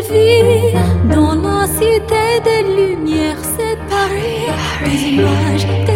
vie dans la cité des lumières séparées. Des images